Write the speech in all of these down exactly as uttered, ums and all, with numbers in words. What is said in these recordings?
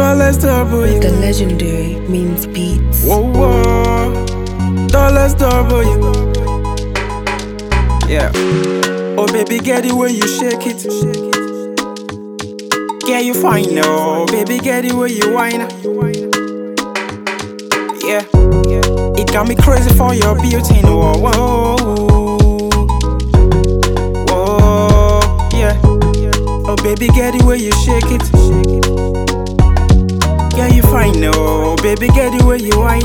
Dollars double you. The legendary Means Beats. Whoa, whoa. Dollars double you. Yeah. Oh baby, get the way you shake it. Yeah, you fine now. Baby, get the way you whine. Yeah. It got me crazy for your beauty. Whoa, whoa. Whoa. Yeah. Oh baby, get the way you shake it. Yeah, you fine now. Baby, get the way you whine.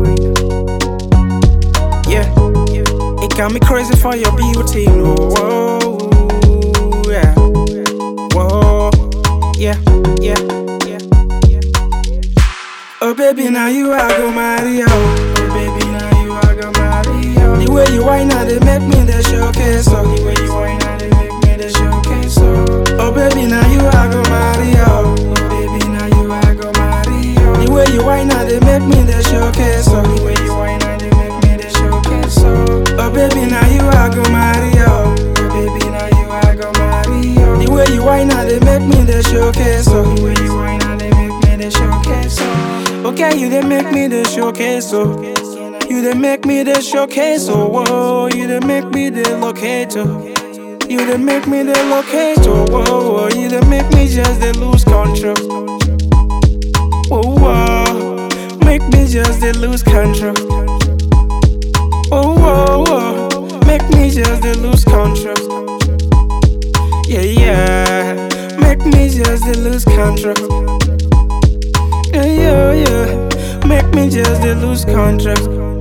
Yeah. It got me crazy for your beauty. Whoa. Yeah. Whoa. Yeah. Yeah. Yeah. Yeah. Oh baby, now you are go marry. Oh baby, now you are go marry. The way you whine now they make me the showcase. Oh the way you whine now they make me the showcase. Oh baby, now you are go marry. Oh baby, now you are go marry. The way you whine now they make me the showcase. Oh the way you whine now they make me the showcase. Oh baby, now you are go marry. Oh baby, now you are go marry. The way you whine now they make me the showcase. Oh the way you whine now they make me the showcase. Okay, you done make me the showcase. Oh, you done make me the showcase. Oh, whoa, you done make me the locator. You done make me the locator. Whoa, you done make me just the lose control. Whoa, whoa, make me just the lose control. Whoa, whoa, whoa, make me just the lose control. Yeah, yeah, make me just the lose control. Yeah, yeah, yeah, make me just the lose control.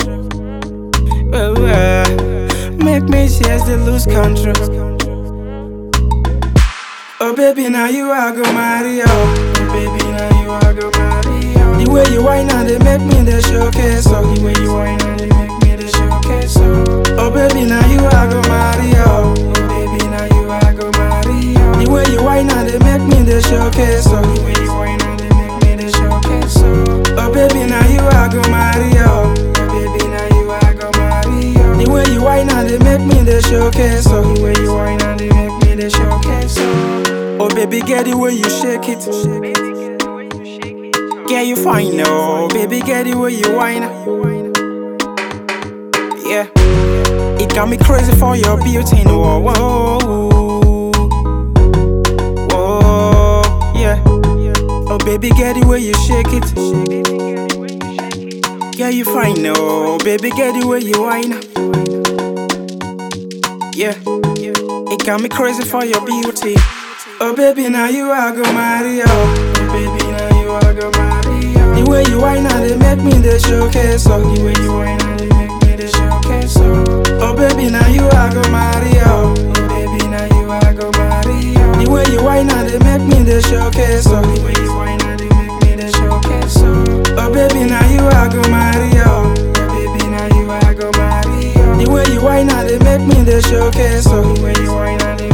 Oh, uh, make me just the lose control. Oh baby, now you are go marry. Oh baby, now you are go marry. The way you whine now they make me the showcase. Oh the way you whine now they make me the showcase. Oh baby, now you are go marry. Oh baby, now you are go marry. The way you whine now they make me the showcase. Oh the way you whine now they make me the showcase. Oh baby, now you are go marry. Oh baby, now you are go marry. The way you whine now they make me the showcase. Oh the way you whine now they make me the showcase. Oh baby, get the way you shake it. Yeah, you fine now. Baby, get the way you whine. Yeah. It got me crazy for your beauty. Whoa, whoa. Whoa. Yeah. Oh baby, get the way you shake it. Yeah, you fine now. Baby, get the way you whine. Yeah. It got me crazy for your beauty. Oh baby, now you are go marry. Oh baby, now you are go marry. The way you whine now they make me the showcase. Oh the way you whine now they make me the showcase. Oh baby, now you are go marry. Oh baby, now you are go marry. The way you whine now they make me the showcase. Oh the way you whine now they make me the showcase. Oh baby, now you are go marry. Oh baby, now you are go marry. The way you whine now they make me the showcase. Oh the way you whine now they